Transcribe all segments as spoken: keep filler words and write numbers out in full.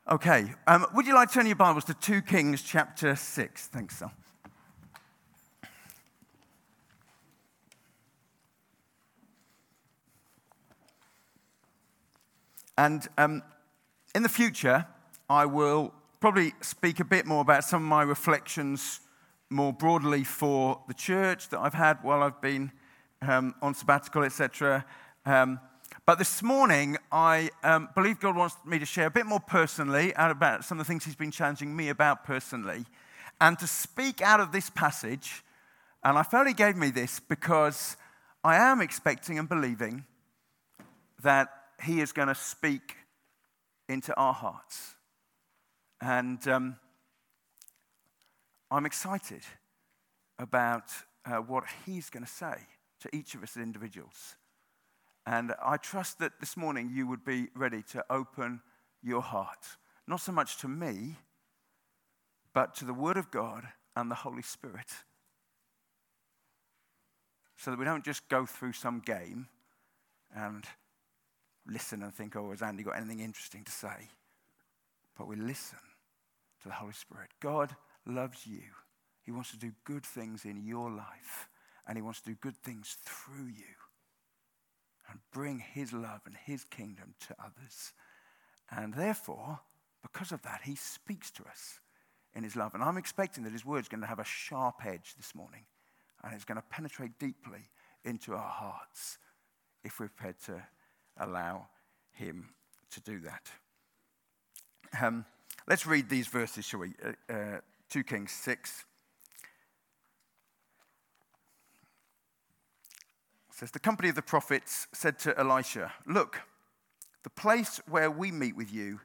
Okay, um, would you like to turn your Bibles to two Kings chapter six? Thanks, Sal. And um, in the future, I will probably speak a bit more about some of my reflections more broadly for the church that I've had while I've been um, on sabbatical, et cetera. Um, But this morning, I um, believe God wants me to share a bit more personally about some of the things he's been challenging me about personally, and to speak out of this passage. And I felt he gave me this because I am expecting and believing that he is going to speak into our hearts. And um, I'm excited about uh, what he's going to say to each of us as individuals. And I trust that this morning you would be ready to open your heart, not so much to me, but to the Word of God and the Holy Spirit. So that we don't just go through some game and listen and think, oh, has Andy got anything interesting to say? But we listen to the Holy Spirit. God loves you. He wants to do good things in your life, and he wants to do good things through you, and bring his love and his kingdom to others. And therefore, because of that, he speaks to us in his love. And I'm expecting that his word's going to have a sharp edge this morning, and it's going to penetrate deeply into our hearts if we're prepared to allow him to do that. Um, let's read these verses, shall we? Uh, uh, two Kings six. It says, the company of the prophets said to Elisha, look, the place where we meet with you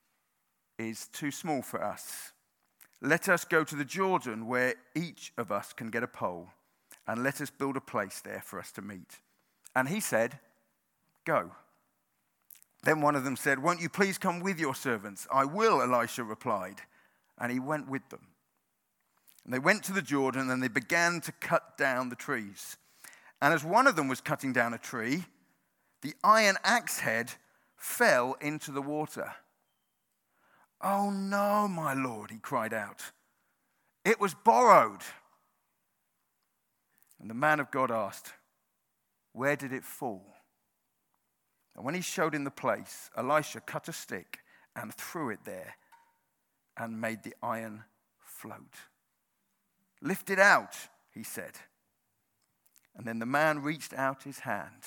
is too small for us. Let us go to the Jordan where each of us can get a pole, and let us build a place there for us to meet. And he said, go. Then one of them said, won't you please come with your servants? I will, Elisha replied. And he went with them. And they went to the Jordan, and they began to cut down the trees. And as one of them was cutting down a tree, the iron axe head fell into the water. Oh no, my lord, he cried out. It was borrowed. And the man of God asked, where did it fall? And when he showed him the place, Elisha cut a stick and threw it there and made the iron float. Lift it out, he said. And then the man reached out his hand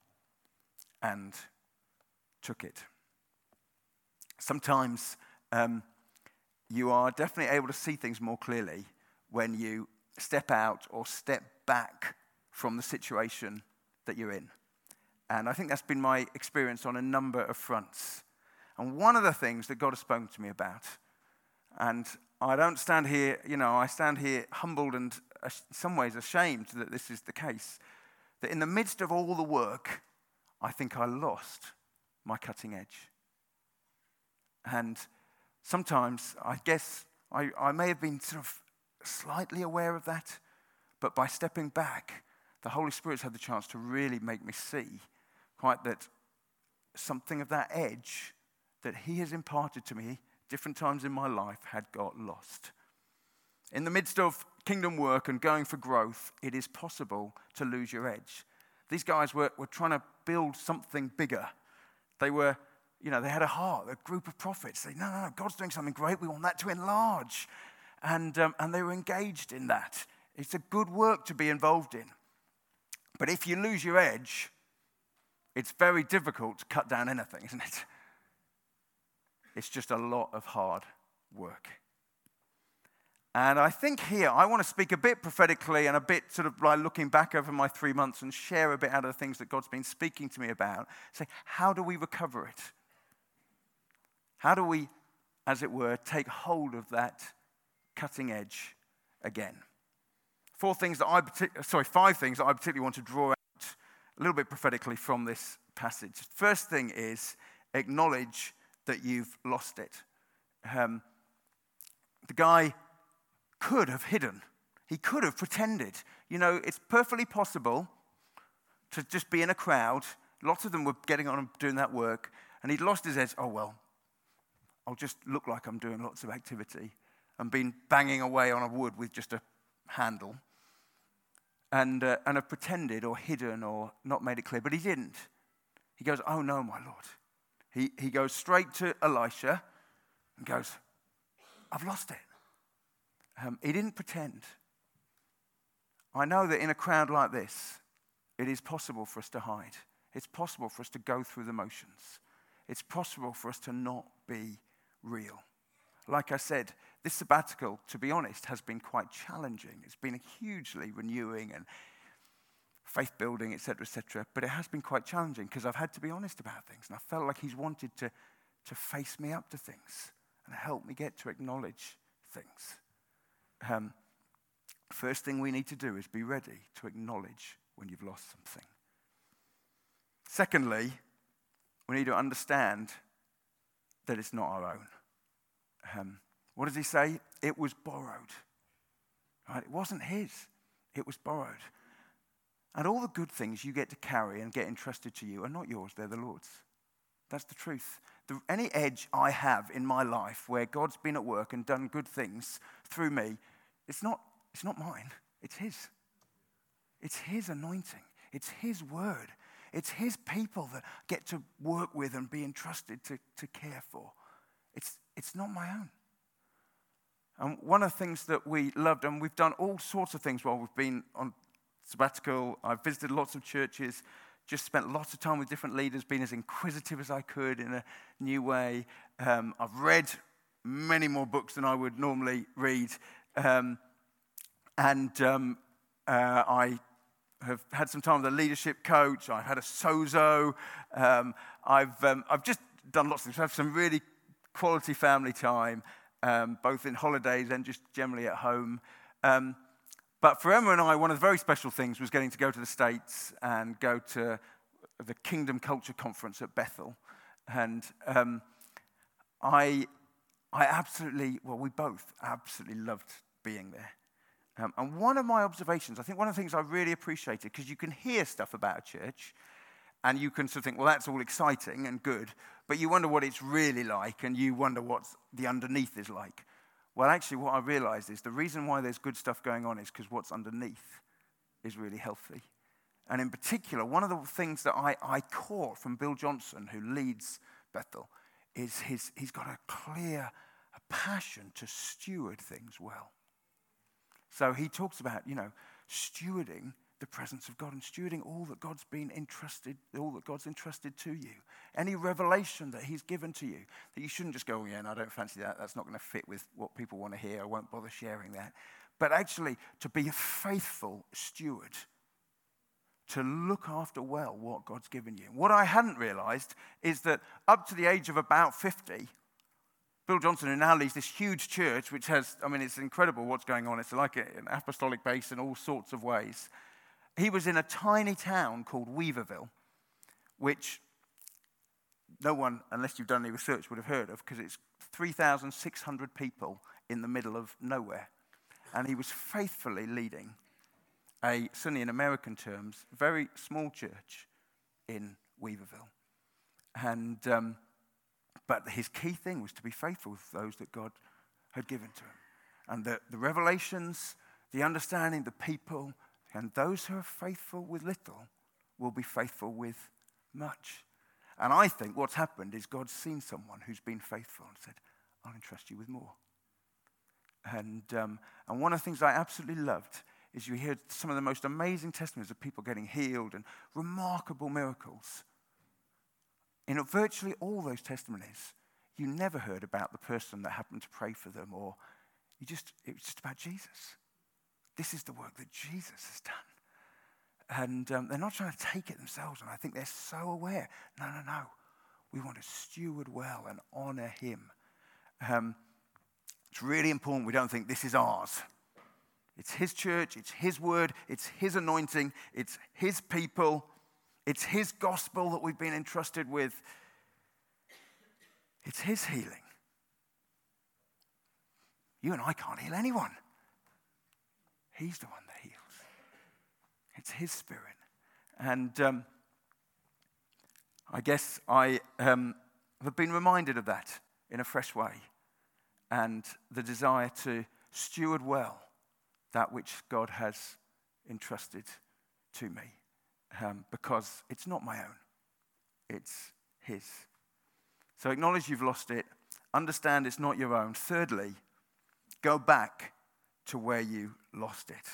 and took it. Sometimes um, you are definitely able to see things more clearly when you step out or step back from the situation that you're in. And I think that's been my experience on a number of fronts. And one of the things that God has spoken to me about, and I don't stand here, you know, I stand here humbled and in some ways ashamed that this is the case, that in the midst of all the work, I think I lost my cutting edge. And sometimes, I guess, I, I may have been sort of slightly aware of that, but by stepping back, the Holy Spirit's had the chance to really make me see quite that something of that edge that he has imparted to me different times in my life had got lost. In the midst of kingdom work and going for growth, it is possible to lose your edge. These guys were, were trying to build something bigger. They were, you know, they had a heart, a group of prophets. They, no, no, no, God's doing something great. We want that to enlarge. And, um, and they were engaged in that. It's a good work to be involved in. But if you lose your edge, it's very difficult to cut down anything, isn't it? It's just a lot of hard work. And I think here, I want to speak a bit prophetically and a bit sort of like looking back over my three months and share a bit out of the things that God's been speaking to me about. Say, how do we recover it? How do we, as it were, take hold of that cutting edge again? Four things that I, partic- sorry, five things that I particularly want to draw out a little bit prophetically from this passage. First thing is acknowledge that you've lost it. Um, the guy could have hidden. He could have pretended. You know, it's perfectly possible to just be in a crowd. Lots of them were getting on and doing that work. And he'd lost his edge. Oh, well, I'll just look like I'm doing lots of activity and been banging away on a wood with just a handle and, uh, and have pretended or hidden or not made it clear. But he didn't. He goes, oh no, my Lord. He, he goes straight to Elisha and goes, I've lost it. Um, he didn't pretend. I know that in a crowd like this, it is possible for us to hide. It's possible for us to go through the motions. It's possible for us to not be real. Like I said, this sabbatical, to be honest, has been quite challenging. It's been hugely renewing and faith building, et cetera, et cetera. But it has been quite challenging because I've had to be honest about things. And I felt like he's wanted to, to face me up to things and help me get to acknowledge things. Um, first thing we need to do is be ready to acknowledge when you've lost something. Secondly, we need to understand that it's not our own. Um, what does he say? It was borrowed. Right? It wasn't his. It was borrowed. And all the good things you get to carry and get entrusted to you are not yours, they're the Lord's. That's the truth. The, any edge I have in my life where God's been at work and done good things through me, it's not, it's not mine, it's his. It's his anointing. It's his word. It's his people that get to work with and be entrusted to, to care for. It's, it's not my own. And one of the things that we loved, and we've done all sorts of things while we've been on sabbatical. I've visited lots of churches, just spent lots of time with different leaders, been as inquisitive as I could in a new way. Um, I've read many more books than I would normally read. Um, and um, uh, I have had some time with a leadership coach. I've had a sozo. Um, I've, um, I've just done lots of things. I've had some really quality family time, um, both in holidays and just generally at home. Um, But for Emma and I, one of the very special things was getting to go to the States and go to the Kingdom Culture Conference at Bethel. And um, I, I absolutely, well, we both absolutely loved being there. Um, and one of my observations, I think one of the things I really appreciated, because you can hear stuff about a church, and you can sort of think, well, that's all exciting and good, but you wonder what it's really like, and you wonder what the underneath is like. Well, actually, what I realized is the reason why there's good stuff going on is because what's underneath is really healthy. And in particular, one of the things that I, I caught from Bill Johnson, who leads Bethel, is his, he's got a clear a passion to steward things well. So he talks about, you know, stewarding the presence of God and stewarding all that God's been entrusted, all that God's entrusted to you. Any revelation that he's given to you, that you shouldn't just go, oh, yeah, no, I don't fancy that. That's not going to fit with what people want to hear. I won't bother sharing that. But actually, to be a faithful steward, to look after well what God's given you. What I hadn't realized is that up to the age of about fifty, Bill Johnson, who now leads this huge church, which has, I mean, it's incredible what's going on. It's like an apostolic base in all sorts of ways. He was in a tiny town called Weaverville, which no one, unless you've done any research, would have heard of, because it's three thousand six hundred people in the middle of nowhere. And he was faithfully leading a, certainly in American terms, very small church in Weaverville. And, um, but his key thing was to be faithful with those that God had given to him. And the, the revelations, the understanding, the people, and those who are faithful with little will be faithful with much. And I think what's happened is God's seen someone who's been faithful and said, I'll entrust you with more. And um, and one of the things I absolutely loved is you hear some of the most amazing testimonies of people getting healed and remarkable miracles. In virtually all those testimonies, you never heard about the person that happened to pray for them, or you just it was just about Jesus. This is the work that Jesus has done. And um, they're not trying to take it themselves, and I think they're so aware. No, no, no. We want to steward well and honor him. Um, it's really important we don't think this is ours. It's his church, it's his word, it's his anointing, it's his people, it's his gospel that we've been entrusted with. It's his healing. You and I can't heal anyone. He's the one that heals. It's his spirit. And um, I guess I um, have been reminded of that in a fresh way, and the desire to steward well that which God has entrusted to me, um, because it's not my own, it's his. So acknowledge you've lost it, understand it's not your own. Thirdly, go back to where you lost it.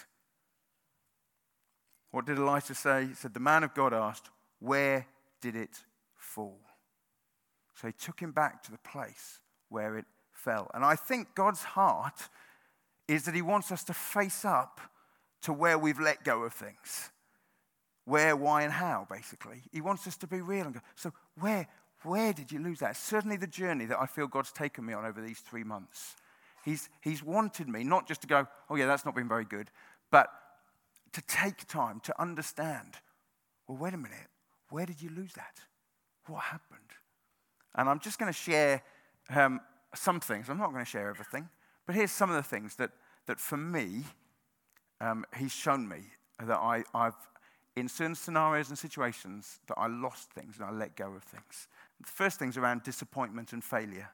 What did Elisha say? He said, the man of God asked, where did it fall? So he took him back to the place where it fell. And I think God's heart is that he wants us to face up to where we've let go of things. Where, why, and how, basically. He wants us to be real and go, so where, where did you lose that? Certainly the journey that I feel God's taken me on over these three months. He's, he's wanted me not just to go, oh yeah, that's not been very good, but to take time to understand, well, wait a minute, where did you lose that? What happened? And I'm just going to share um, some things. I'm not going to share everything, but here's some of the things that, that for me, um, he's shown me that I, I've, in certain scenarios and situations, that I lost things and I let go of things. The first thing's around disappointment and failure.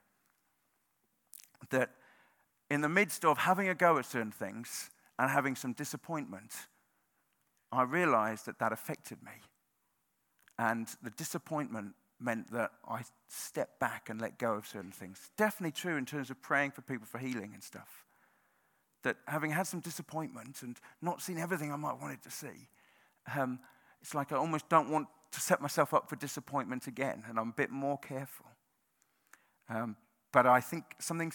That in the midst of having a go at certain things and having some disappointment, I realized that that affected me. And the disappointment meant that I stepped back and let go of certain things. Definitely true in terms of praying for people for healing and stuff. That having had some disappointment and not seen everything I might wanted to see, um, it's like I almost don't want to set myself up for disappointment again, and I'm a bit more careful. Um, but I think something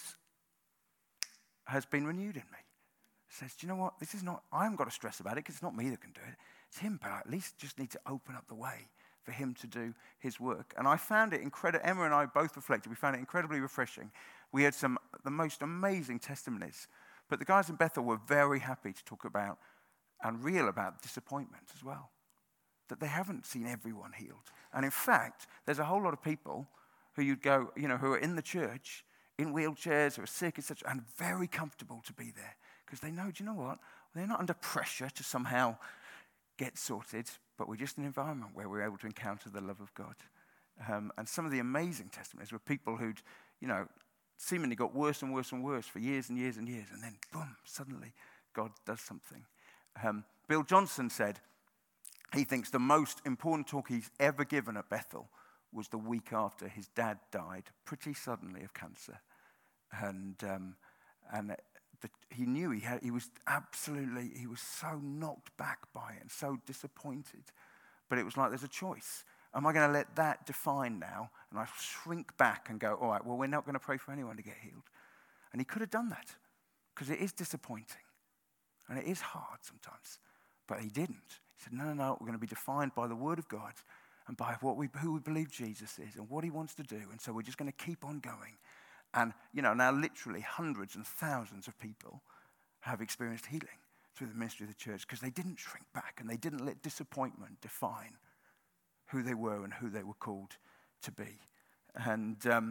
has been renewed in me. Says, do you know what? This is not, I haven't got to stress about it because it's not me that can do it. It's him, but I at least just need to open up the way for him to do his work. And I found it incredible. Emma and I both reflected. We found it incredibly refreshing. We had some the most amazing testimonies. But the guys in Bethel were very happy to talk about and real about disappointment as well. That they haven't seen everyone healed. And in fact, there's a whole lot of people who you'd go, you know, who are in the church, in wheelchairs, who are sick, et cetera, and very comfortable to be there. Because they know, do you know what? They're not under pressure to somehow get sorted, but we're just in an environment where we're able to encounter the love of God. Um, and some of the amazing testimonies were people who'd, you know, seemingly got worse and worse and worse for years and years and years, and then boom, suddenly God does something. Um, Bill Johnson said he thinks the most important talk he's ever given at Bethel was the week after his dad died pretty suddenly of cancer. And um, and the, he knew he had, he was absolutely, he was so knocked back by it and so disappointed. But it was like, there's a choice. Am I going to let that define now? And I shrink back and go, all right, well, we're not going to pray for anyone to get healed. And he could have done that because it is disappointing. And it is hard sometimes. But he didn't. He said, no, no, no, we're going to be defined by the word of God and by what we, who we believe Jesus is and what he wants to do. And so we're just going to keep on going. And, you know, now literally hundreds and thousands of people have experienced healing through the ministry of the church because they didn't shrink back and they didn't let disappointment define who they were and who they were called to be. And um,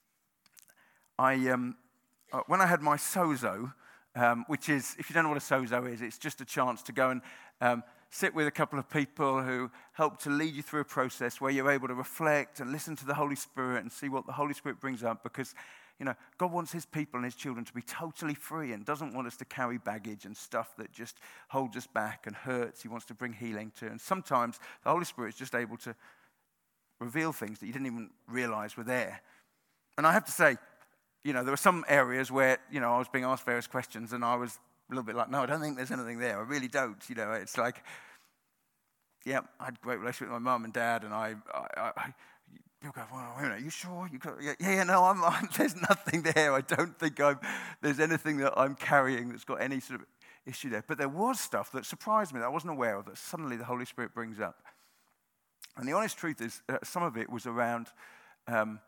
I, um, uh, when I had my sozo, um, which is, if you don't know what a sozo is, it's just a chance to go and um, sit with a couple of people who help to lead you through a process where you're able to reflect and listen to the Holy Spirit and see what the Holy Spirit brings up, because, you know, God wants his people and his children to be totally free and doesn't want us to carry baggage and stuff that just holds us back and hurts. He wants to bring healing to. And sometimes the Holy Spirit is just able to reveal things that you didn't even realize were there. And I have to say, you know, there were some areas where, you know, I was being asked various questions and I was a little bit like, no, I don't think there's anything there. I really don't. You know, it's like, yeah, I had a great relationship with my mum and dad, and I, I, I people go, well, wait a minute, are you sure? You got, yeah, yeah, no, I'm, I'm, there's nothing there. I don't think I'm, there's anything that I'm carrying that's got any sort of issue there. But there was stuff that surprised me that I wasn't aware of that suddenly the Holy Spirit brings up. And the honest truth is, uh, some of it was around, um,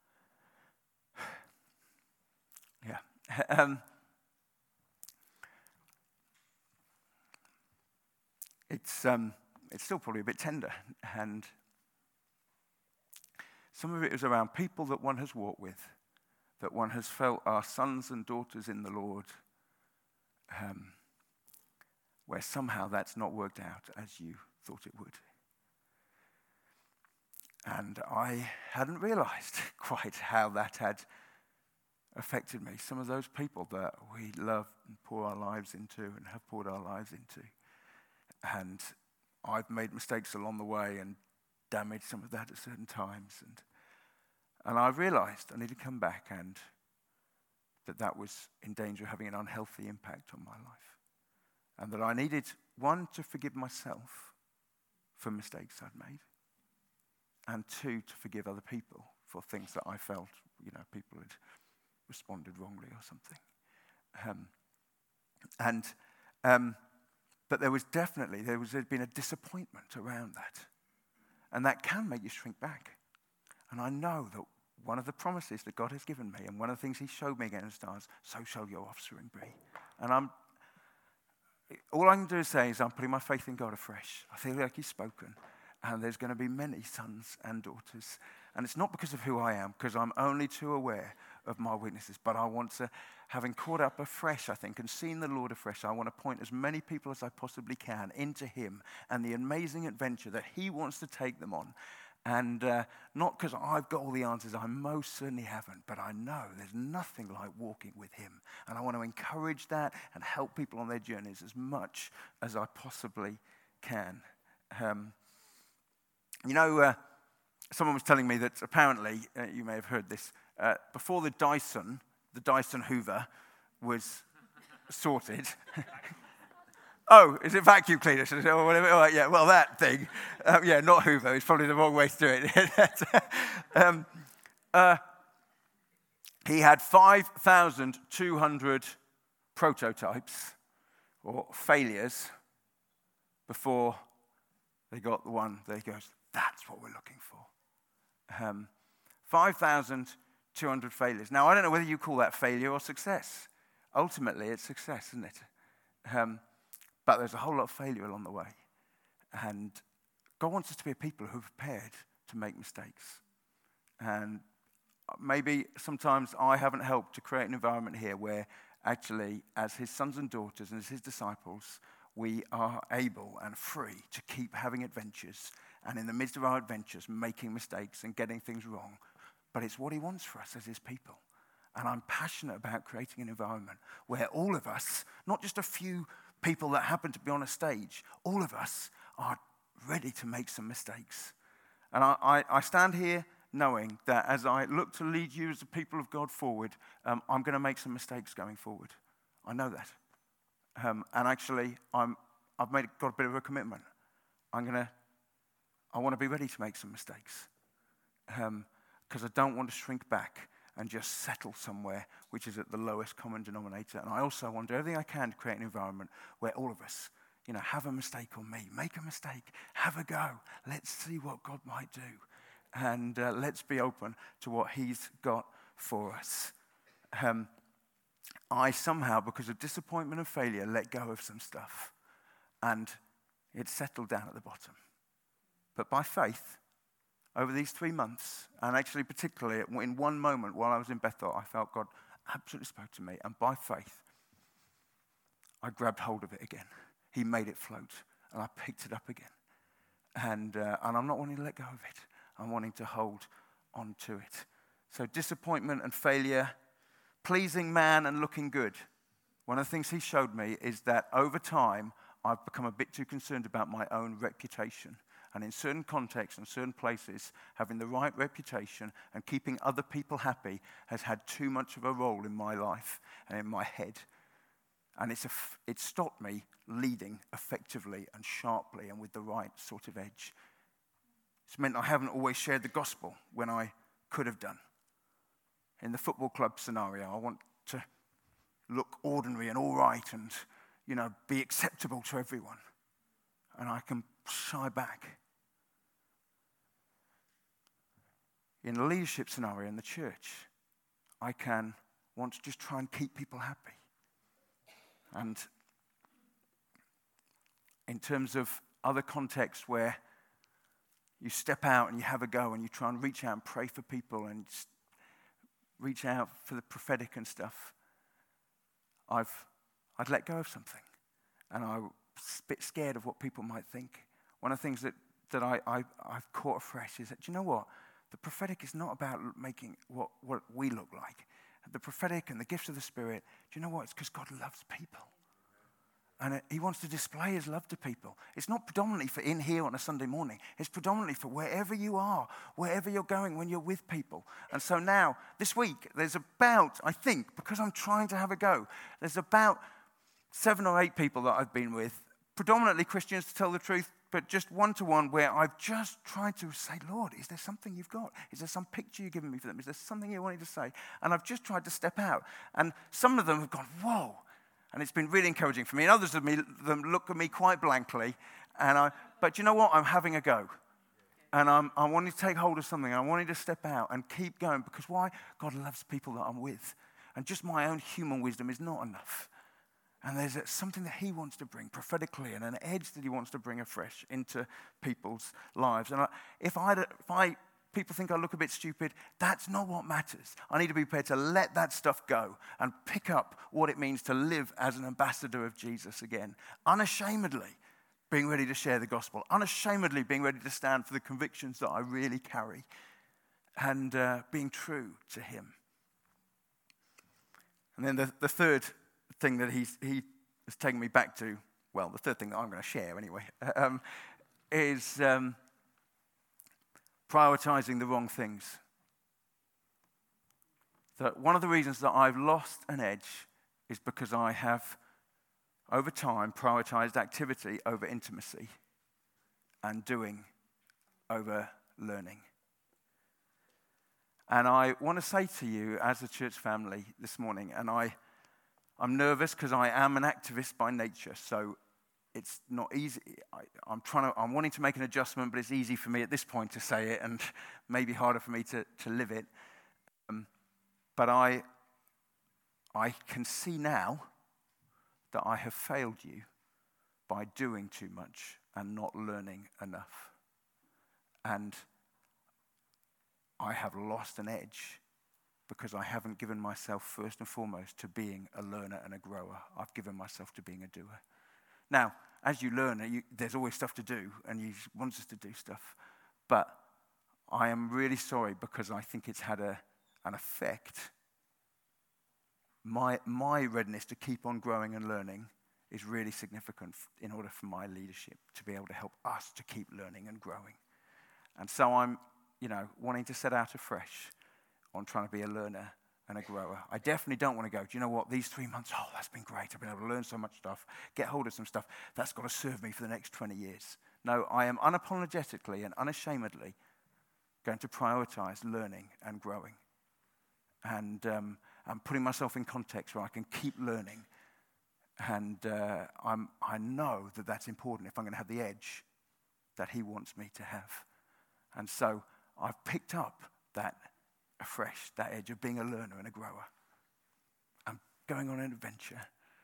yeah, um, it's um, it's still probably a bit tender, and some of it is around people that one has walked with, that one has felt are sons and daughters in the Lord, um, where somehow that's not worked out as you thought it would. And I hadn't realized quite how that had affected me. Some of those people that we love and pour our lives into and have poured our lives into. And I've made mistakes along the way and damaged some of that at certain times. And, and I realized I needed to come back and that that was in danger of having an unhealthy impact on my life. And that I needed, one, to forgive myself for mistakes I'd made. And two, to forgive other people for things that I felt, you know, people had responded wrongly or something. Um, and, um, but there was definitely, there was there'd been a disappointment around that. And that can make you shrink back. And I know that one of the promises that God has given me, and one of the things he showed me again in stars, so shall your offspring be. And I'm, all I can do is say is I'm putting my faith in God afresh. I feel like he's spoken. And there's going to be many sons and daughters. And it's not because of who I am, because I'm only too aware of my weaknesses. But I want to, having caught up afresh, I think, and seen the Lord afresh, I want to point as many people as I possibly can into him and the amazing adventure that he wants to take them on. And uh, not because I've got all the answers, I most certainly haven't, but I know there's nothing like walking with him. And I want to encourage that and help people on their journeys as much as I possibly can. Um, you know, uh, someone was telling me that apparently, uh, you may have heard this, uh, before the Dyson, the Dyson Hoover was sorted. Oh, is it vacuum cleaner? Or whatever. Oh, yeah, well, that thing. Um, yeah, not Hoover. It's probably the wrong way to do it. um, uh, he had five thousand two hundred prototypes or failures before they got the one that he goes, that's what we're looking for. Um, five thousand two hundred failures. Now, I don't know whether you call that failure or success. Ultimately, it's success, isn't it? Um, But there's a whole lot of failure along the way. And God wants us to be a people who are prepared to make mistakes. And maybe sometimes I haven't helped to create an environment here where actually, as his sons and daughters and as his disciples, we are able and free to keep having adventures. And in the midst of our adventures, making mistakes and getting things wrong. But it's what he wants for us as his people. And I'm passionate about creating an environment where all of us, not just a few people that happen to be on a stage, all of us are ready to make some mistakes. And I, I, I stand here knowing that as I look to lead you as the people of God forward, um, I'm going to make some mistakes going forward. I know that. Um, and actually, I'm, I've made got a bit of a commitment. I'm going to, I want to be ready to make some mistakes. Because um, I don't want to shrink back and just settle somewhere which is at the lowest common denominator. And I also want to do everything I can to create an environment where all of us, you know, have a mistake on me, make a mistake, have a go. Let's see what God might do. And uh, let's be open to what he's got for us. Um, I somehow, because of disappointment and failure, let go of some stuff. And it settled down at the bottom. But by faith, over these three months, and actually particularly in one moment while I was in Bethel, I felt God absolutely spoke to me. And by faith, I grabbed hold of it again. He made it float, and I picked it up again. And, uh, and I'm not wanting to let go of it. I'm wanting to hold on to it. So disappointment and failure, pleasing man and looking good. One of the things he showed me is that over time, I've become a bit too concerned about my own reputation. And in certain contexts and certain places, having the right reputation and keeping other people happy has had too much of a role in my life and in my head. And it's a f- it stopped me leading effectively and sharply and with the right sort of edge. It's meant I haven't always shared the gospel when I could have done. In the football club scenario, I want to look ordinary and all right and, you know, be acceptable to everyone. And I can shy back. In the leadership scenario in the church, I can want to just try and keep people happy. And in terms of other contexts where you step out and you have a go and you try and reach out and pray for people and reach out for the prophetic and stuff, I've I'd let go of something. And I'm a bit scared of what people might think. One of the things that, that I, I, I've caught afresh is that, do you know what? The prophetic is not about making what, what we look like. the prophetic and the gifts of the Spirit, do you know what? It's because God loves people. And he wants to display his love to people. It's not predominantly for in here on a Sunday morning. It's predominantly for wherever you are, wherever you're going when you're with people. And so now, this week, there's about, I think, because I'm trying to have a go, there's about seven or eight people that I've been with, predominantly Christians to tell the truth, but just one-to-one where I've just tried to say, Lord, is there something you've got? Is there some picture you've given me for them? Is there something you wanted to say? And I've just tried to step out. And some of them have gone, whoa. And it's been really encouraging for me. And others of me, them look at me quite blankly. And I, but you know what? I'm having a go. And I'm, I wanting to take hold of something. I wanted to step out and keep going. Because why? God loves people that I'm with. And just my own human wisdom is not enough. And there's something that he wants to bring prophetically and an edge that he wants to bring afresh into people's lives. And I, if, I, if I, people think I look a bit stupid, that's not what matters. I need to be prepared to let that stuff go and pick up what it means to live as an ambassador of Jesus again. Unashamedly being ready to share the gospel. Unashamedly being ready to stand for the convictions that I really carry. And uh, being true to him. And then the, the third thing that he's, he has taken me back to, well, the third thing that I'm going to share anyway, um, is um, prioritizing the wrong things. That one of the reasons that I've lost an edge is because I have, over time, prioritized activity over intimacy and doing over learning. And I want to say to you as a church family this morning, and I I'm nervous because I am an activist by nature, so it's not easy. I, I'm trying to, I'm wanting to make an adjustment, but it's easy for me at this point to say it, and maybe harder for me to, to live it. Um, but I, I can see now that I have failed you by doing too much and not learning enough, and I have lost an edge. Because I haven't given myself first and foremost to being a learner and a grower. I've given myself to being a doer. Now, as you learn, you, there's always stuff to do, and he wants us to do stuff. But I am really sorry because I think it's had a, an effect. My, my readiness to keep on growing and learning is really significant in order for my leadership to be able to help us to keep learning and growing. And so I'm, you know, wanting to set out afresh on trying to be a learner and a grower. I definitely don't want to go, do you know what, these three months, oh, that's been great. I've been able to learn so much stuff, get hold of some stuff. That's got to serve me for the next twenty years. No, I am unapologetically and unashamedly going to prioritize learning and growing. And um, I'm putting myself in context where I can keep learning. And uh, I'm, I know that that's important if I'm going to have the edge that he wants me to have. And so I've picked up that afresh, that edge of being a learner and a grower. I'm going on an adventure.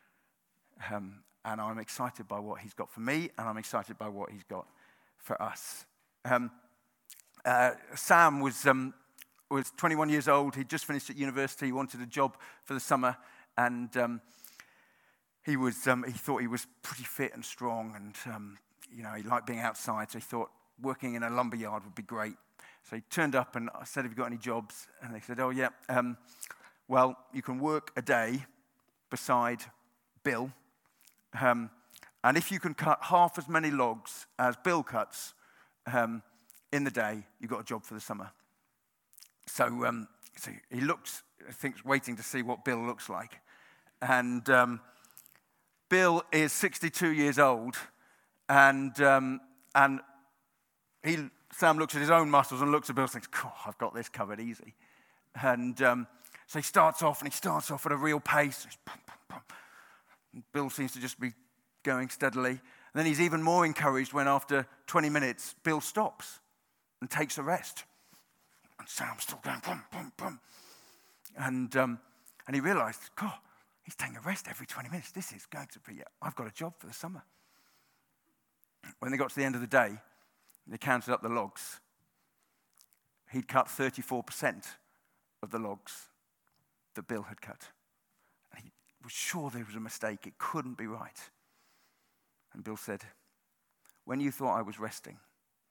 Um, and I'm excited by what he's got for me, and I'm excited by what he's got for us. Um, uh, Sam was, um, was twenty-one years old. He'd just finished at university. He wanted a job for the summer, and um, he was um, he thought he was pretty fit and strong, and um, you know, he liked being outside, so he thought working in a lumber yard would be great. So he turned up and I said, have you got any jobs? And they said, oh, yeah, um, well, you can work a day beside Bill. Um, and if you can cut half as many logs as Bill cuts um, in the day, you've got a job for the summer. So, um, so he looks, I think, waiting to see what Bill looks like. And um, Bill is sixty-two years old. And, um, and he... Sam looks at his own muscles and looks at Bill and thinks, oh, I've got this covered easy. And um, so he starts off, and he starts off at a real pace. Pum, pum, pum. And Bill seems to just be going steadily. And then he's even more encouraged when after twenty minutes, Bill stops and takes a rest. And Sam's still going, pum, pum, pum. And, um, and he realized, God, he's taking a rest every twenty minutes. This is going to be, I've got a job for the summer. When they got to the end of the day, they counted up the logs. He'd cut thirty-four percent of the logs that Bill had cut. And he was sure there was a mistake. It couldn't be right. And Bill said, when you thought I was resting,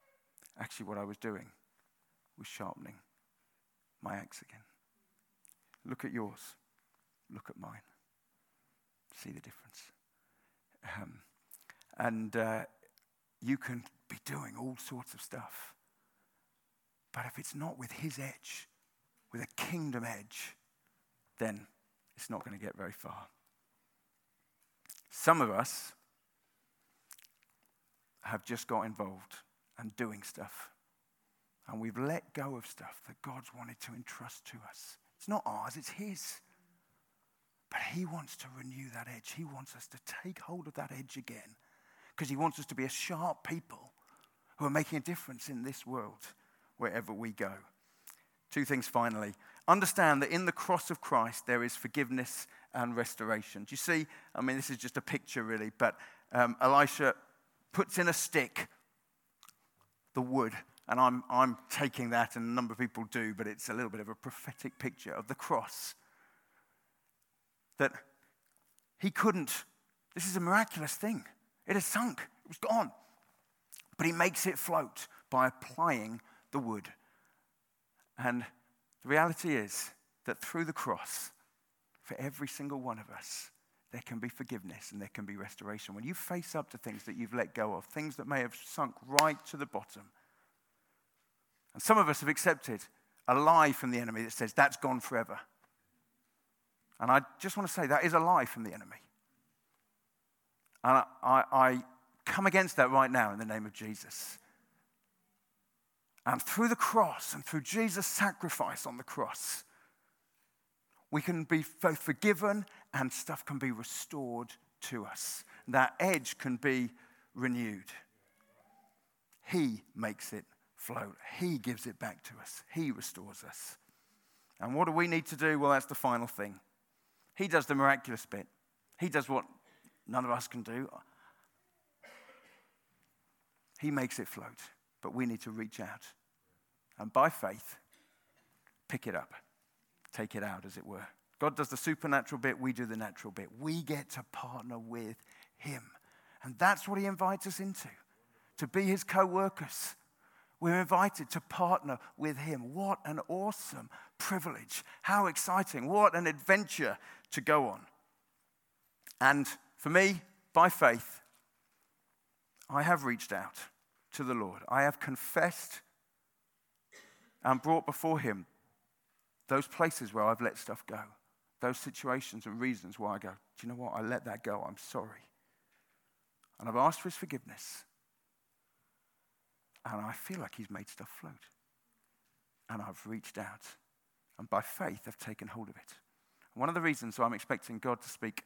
actually what I was doing was sharpening my axe again. Look at yours. Look at mine. See the difference. Um, and uh, you can be doing all sorts of stuff. But if it's not with his edge, with a kingdom edge, then it's not going to get very far. Some of us have just got involved and doing stuff. And we've let go of stuff that God's wanted to entrust to us. It's not ours, it's his. But he wants to renew that edge. He wants us to take hold of that edge again. Because he wants us to be a sharp people who are making a difference in this world wherever we go. Two things finally. Understand that in the cross of Christ there is forgiveness and restoration. Do you see? I mean, this is just a picture really, but um, Elisha puts in a stick the wood, and I'm, I'm taking that, and a number of people do, but it's a little bit of a prophetic picture of the cross. That he couldn't, this is a miraculous thing. It has sunk, it was gone. But he makes it float by applying the wood. And the reality is that through the cross, for every single one of us, there can be forgiveness and there can be restoration. When you face up to things that you've let go of, things that may have sunk right to the bottom. And some of us have accepted a lie from the enemy that says, that's gone forever. And I just want to say that is a lie from the enemy. And I, I, I come against that right now in the name of Jesus. And through the cross and through Jesus' sacrifice on the cross, we can be both forgiven and stuff can be restored to us. That edge can be renewed. He makes it float. He gives it back to us. He restores us. And what do we need to do? Well, that's the final thing. He does the miraculous bit. He does what none of us can do. He makes it float. But we need to reach out. And by faith, pick it up. Take it out, as it were. God does the supernatural bit. We do the natural bit. We get to partner with him. And that's what he invites us into. To be his co-workers. We're invited to partner with him. What an awesome privilege. How exciting. What an adventure to go on. And for me, by faith, I have reached out to the Lord. I have confessed and brought before him those places where I've let stuff go. Those situations and reasons why I go, do you know what? I let that go. I'm sorry. And I've asked for his forgiveness. And I feel like he's made stuff float. And I've reached out. And by faith, I've taken hold of it. And one of the reasons why I'm expecting God to speak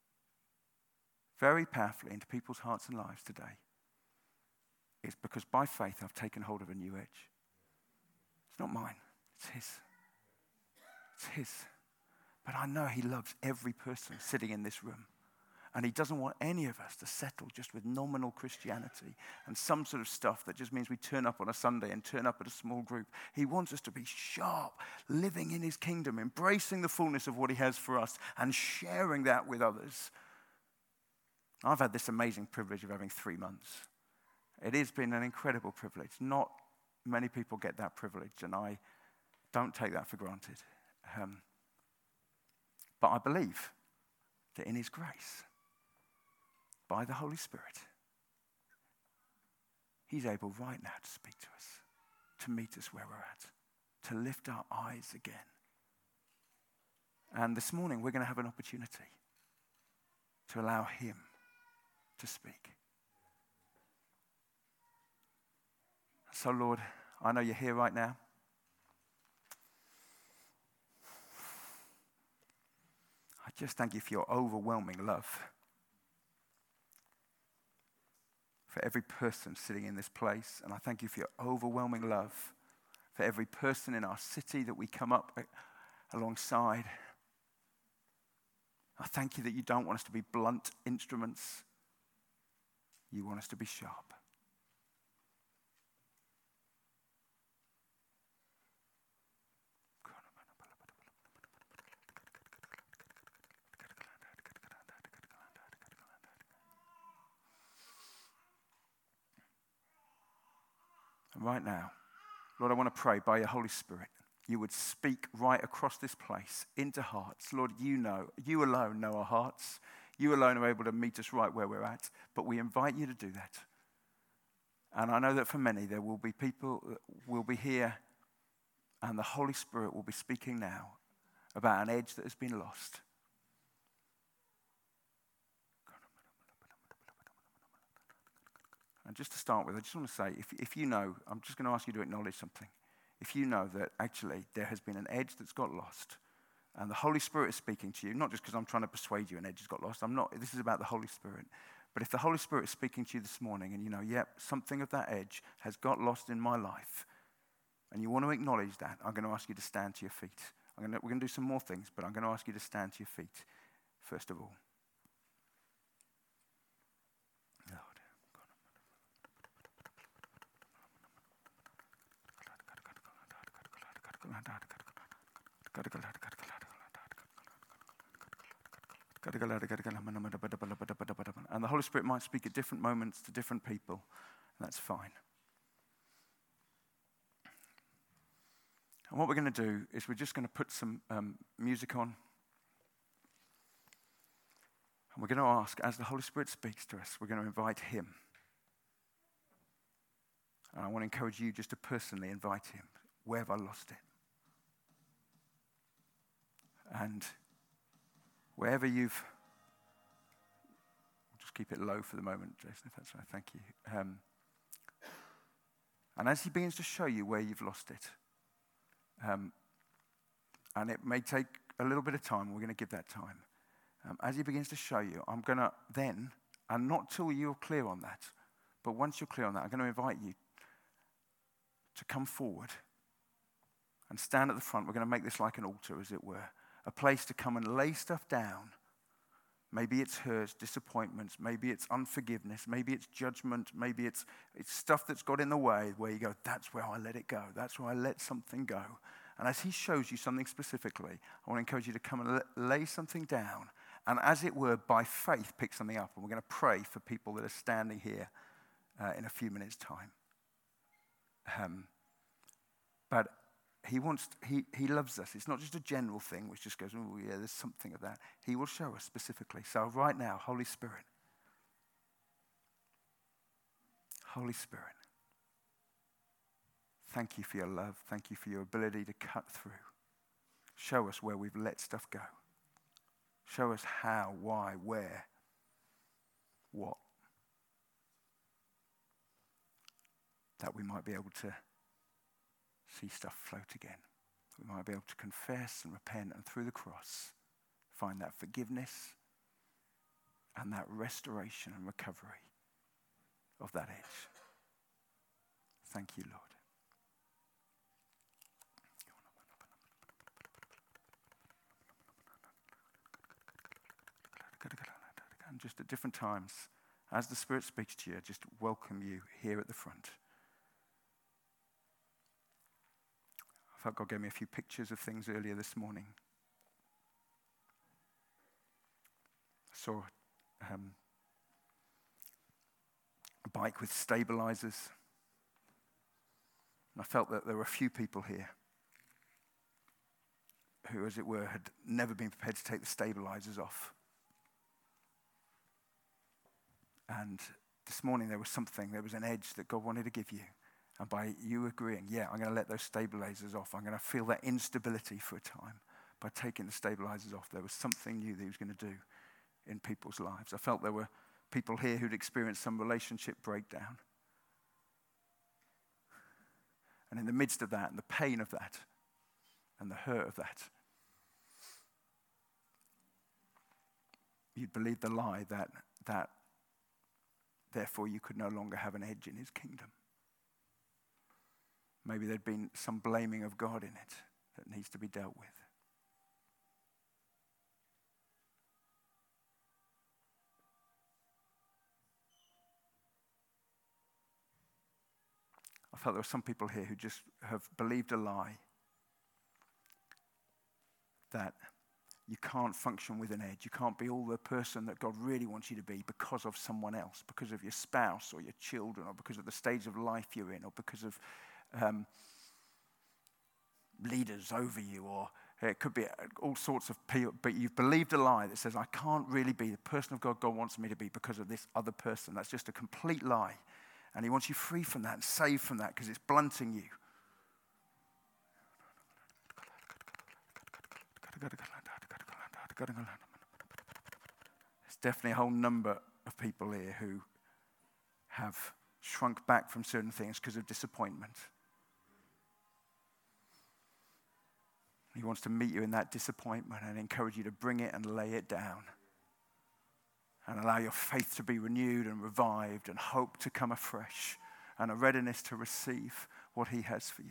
very powerfully into people's hearts and lives today is because by faith, I've taken hold of a new edge. It's not mine. It's his. It's his. But I know he loves every person sitting in this room. And he doesn't want any of us to settle just with nominal Christianity and some sort of stuff that just means we turn up on a Sunday and turn up at a small group. He wants us to be sharp, living in his kingdom, embracing the fullness of what he has for us and sharing that with others. I've had this amazing privilege of having three months. It has been an incredible privilege. Not many people get that privilege, and I don't take that for granted. Um, but I believe that in his grace, by the Holy Spirit, he's able right now to speak to us, to meet us where we're at, to lift our eyes again. And this morning, we're going to have an opportunity to allow him to speak. So, Lord, I know you're here right now. I just thank you for your overwhelming love for every person sitting in this place. And I thank you for your overwhelming love for every person in our city that we come up alongside. I thank you that you don't want us to be blunt instruments. You want us to be sharp. And right now, Lord, I want to pray by your Holy Spirit you would speak right across this place into hearts. Lord, you know, you alone know our hearts. You alone are able to meet us right where we're at, but we invite you to do that. And I know that for many, there will be people that will be here, and the Holy Spirit will be speaking now about an edge that has been lost. And just to start with, I just want to say, if, if you know, I'm just going to ask you to acknowledge something. If you know that actually there has been an edge that's got lost, and the Holy Spirit is speaking to you, not just because I'm trying to persuade you an edge has got lost. I'm not. This is about the Holy Spirit. But if the Holy Spirit is speaking to you this morning and you know, yep, something of that edge has got lost in my life, and you want to acknowledge that, I'm going to ask you to stand to your feet. I'm going to, we're going to do some more things, but I'm going to ask you to stand to your feet, first of all. And the Holy Spirit might speak at different moments to different people, and that's fine. And what we're going to do is we're just going to put some um, music on, and we're going to ask, as the Holy Spirit speaks to us, we're going to invite him. And I want to encourage you just to personally invite him. Where have I lost it? And wherever you've, we'll just keep it low for the moment, Jason, if that's right. Thank you. Um, and as he begins to show you where you've lost it, um, and it may take a little bit of time, we're going to give that time. Um, as he begins to show you, I'm going to then, and not till you're clear on that, but once you're clear on that, I'm going to invite you to come forward and stand at the front. We're going to make this like an altar, as it were. A place to come and lay stuff down. Maybe it's hurts, disappointments, maybe it's unforgiveness, maybe it's judgment, maybe it's, it's stuff that's got in the way where you go, that's where I let it go, that's where I let something go. And as he shows you something specifically, I want to encourage you to come and lay something down, and as it were, by faith, pick something up. And we're going to pray for people that are standing here uh, in a few minutes' time. Um, but He wants, he, he loves us. It's not just a general thing which just goes, oh yeah, there's something of that. He will show us specifically. So right now, Holy Spirit. Holy Spirit. Thank you for your love. Thank you for your ability to cut through. Show us where we've let stuff go. Show us how, why, where, what. That we might be able to see stuff float again. We might be able to confess and repent, and through the cross find that forgiveness and that restoration and recovery of that edge. Thank you, Lord. And just at different times, as the Spirit speaks to you, just welcome you here at the front. I felt God gave me a few pictures of things earlier this morning. I saw um, a bike with stabilizers. And I felt that there were a few people here who, as it were, had never been prepared to take the stabilizers off. And this morning there was something, there was an edge that God wanted to give you. And by you agreeing, yeah, I'm going to let those stabilizers off. I'm going to feel that instability for a time. By taking the stabilizers off, there was something new that he was going to do in people's lives. I felt there were people here who'd experienced some relationship breakdown. And in the midst of that, and the pain of that, and the hurt of that, you'd believe the lie that, that therefore you could no longer have an edge in his kingdom. Maybe there'd been some blaming of God in it that needs to be dealt with. I felt there were some people here who just have believed a lie that you can't function with an edge. You can't be all the person that God really wants you to be because of someone else, because of your spouse or your children, or because of the stage of life you're in, or because of um, leaders over you, or it could be all sorts of people, but you've believed a lie that says, I can't really be the person of God God wants me to be because of this other person. That's just a complete lie. And he wants you free from that and saved from that because it's blunting you. There's definitely a whole number of people here who have shrunk back from certain things because of disappointment. He wants to meet you in that disappointment and encourage you to bring it and lay it down and allow your faith to be renewed and revived and hope to come afresh and a readiness to receive what he has for you.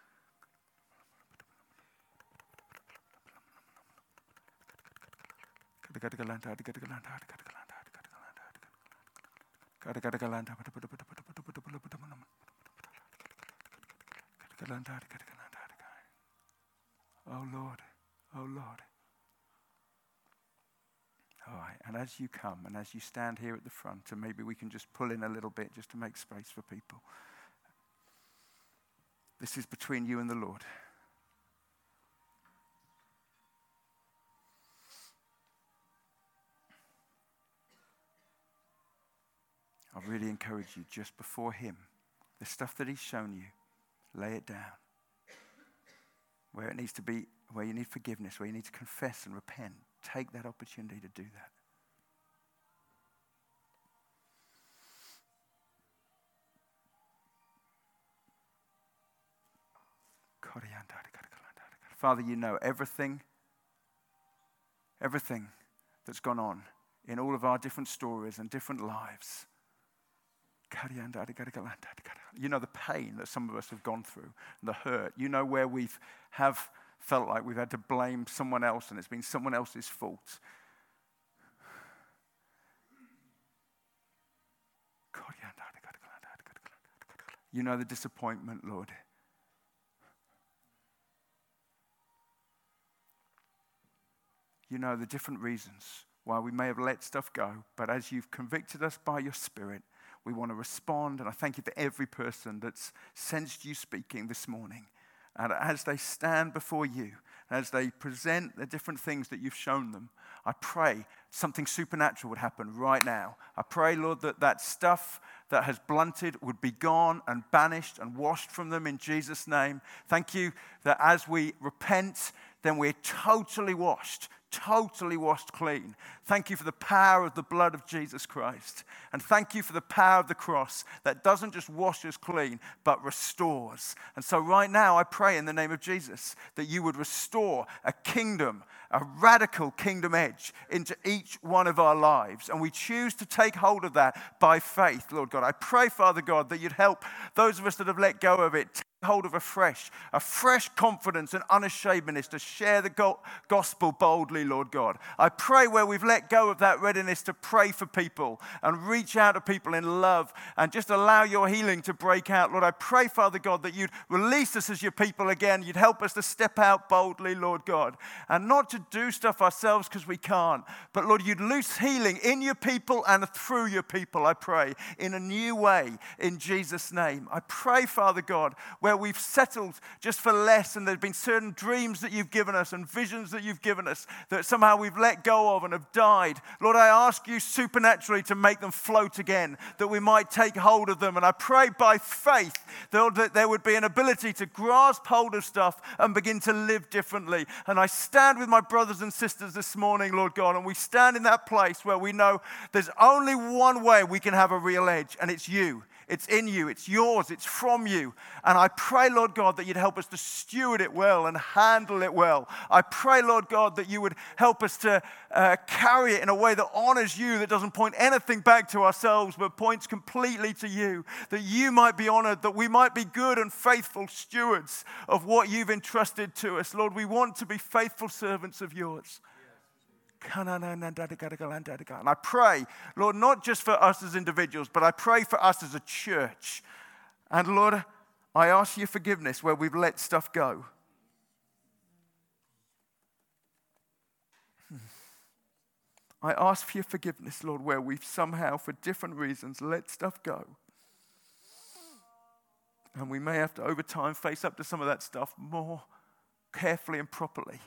Oh Lord, oh Lord. All right, and as you come and as you stand here at the front, and maybe we can just pull in a little bit just to make space for people. This is between you and the Lord. I really encourage you, just before him, the stuff that he's shown you, lay it down. Where it needs to be, where you need forgiveness, where you need to confess and repent, take that opportunity to do that. Father, you know everything, everything that's gone on in all of our different stories and different lives. You know the pain that some of us have gone through, the hurt. You know where we've have felt like we've had to blame someone else and it's been someone else's fault. You know the disappointment, Lord. You know the different reasons why we may have let stuff go, but as you've convicted us by your Spirit, we want to respond, and I thank you for every person that's sensed you speaking this morning. And as they stand before you, as they present the different things that you've shown them, I pray something supernatural would happen right now. I pray, Lord, that that stuff that has blunted would be gone and banished and washed from them in Jesus' name. Thank you that as we repent, then we're totally washed. Totally washed clean. Thank you for the power of the blood of Jesus Christ. And thank you for the power of the cross that doesn't just wash us clean, but restores. And so right now I pray in the name of Jesus that you would restore a kingdom, a radical kingdom edge into each one of our lives. And we choose to take hold of that by faith, Lord God. I pray, Father God, that you'd help those of us that have let go of it hold of a fresh, a fresh confidence and unashamedness to share the go- gospel boldly, Lord God. I pray where we've let go of that readiness to pray for people and reach out to people in love and just allow your healing to break out. Lord, I pray, Father God, that you'd release us as your people again. You'd help us to step out boldly, Lord God, and not to do stuff ourselves because we can't, but Lord, you'd loose healing in your people and through your people, I pray, in a new way, in Jesus' name. I pray, Father God, where we've settled just for less and there's been certain dreams that you've given us and visions that you've given us that somehow we've let go of and have died. Lord, I ask you supernaturally to make them float again, that we might take hold of them. And I pray by faith that there would be an ability to grasp hold of stuff and begin to live differently. And I stand with my brothers and sisters this morning, Lord God, and we stand in that place where we know there's only one way we can have a real edge, and it's you. It's in you, it's yours, it's from you. And I pray, Lord God, that you'd help us to steward it well and handle it well. I pray, Lord God, that you would help us to uh, carry it in a way that honors you, that doesn't point anything back to ourselves, but points completely to you. That you might be honored, that we might be good and faithful stewards of what you've entrusted to us. Lord, we want to be faithful servants of yours. And I pray, Lord, not just for us as individuals, but I pray for us as a church. And Lord, I ask your forgiveness where we've let stuff go. I ask for your forgiveness, Lord, where we've somehow, for different reasons, let stuff go. And we may have to, over time, face up to some of that stuff more carefully and properly.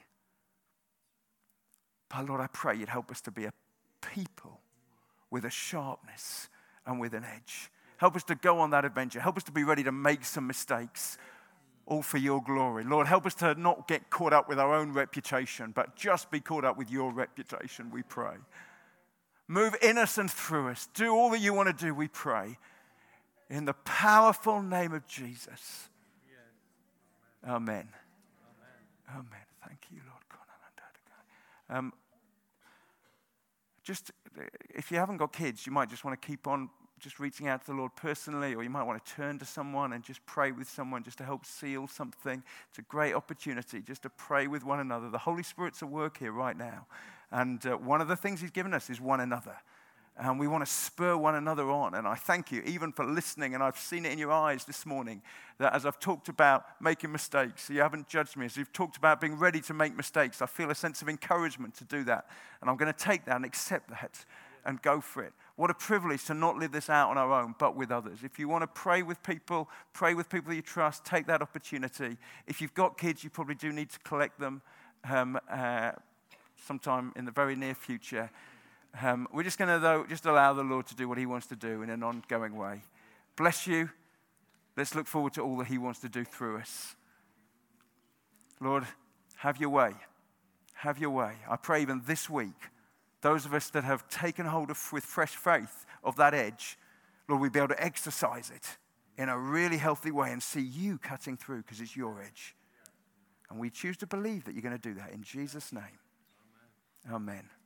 But Lord, I pray you'd help us to be a people with a sharpness and with an edge. Help us to go on that adventure. Help us to be ready to make some mistakes, all for your glory. Lord, help us to not get caught up with our own reputation, but just be caught up with your reputation, we pray. Move in us and through us. Do all that you want to do, we pray. In the powerful name of Jesus. Amen. Amen. Amen. Thank you, Lord. Um, just, if you haven't got kids, you might just want to keep on just reaching out to the Lord personally, or you might want to turn to someone and just pray with someone just to help seal something. It's a great opportunity just to pray with one another. The Holy Spirit's at work here right now. And uh, one of the things he's given us is one another. And we want to spur one another on. And I thank you even for listening. And I've seen it in your eyes this morning that as I've talked about making mistakes, you haven't judged me. As you've talked about being ready to make mistakes, I feel a sense of encouragement to do that. And I'm going to take that and accept that and go for it. What a privilege to not live this out on our own, but with others. If you want to pray with people, pray with people you trust, take that opportunity. If you've got kids, you probably do need to collect them um, uh, sometime in the very near future. Um, we're just going to, though, just allow the Lord to do what he wants to do in an ongoing way. Bless you. Let's look forward to all that he wants to do through us. Lord, have your way. Have your way. I pray even this week, those of us that have taken hold of, with fresh faith, of that edge, Lord, we'll be able to exercise it in a really healthy way and see you cutting through because it's your edge. And we choose to believe that you're going to do that in Jesus' name. Amen. Amen.